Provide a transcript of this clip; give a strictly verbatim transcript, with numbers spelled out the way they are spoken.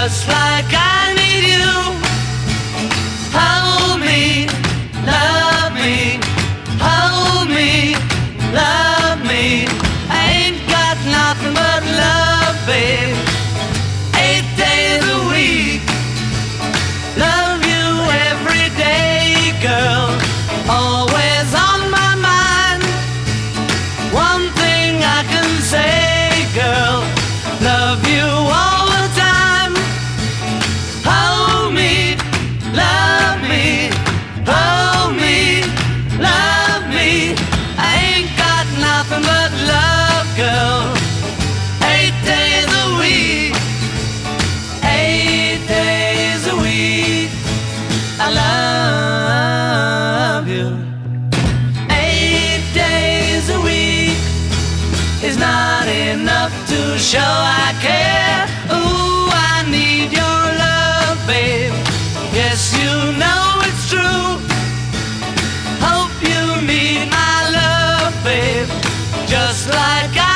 just like I need you. Hold me, love me, hold me, love me. I ain't got nothing but love, babe. Eight days a week, love you every day, girl. Always on my mind. One thing I can say, girl, love you all the time. Hold me, love me, hold me, love me. I ain't got nothing but love, girl. Eight days a week, eight days a week, I love you. Eight days a week is not enough to show I care. Ooh, I need your love, babe. Yes, you know it's true. Hope you need my love, babe, just like I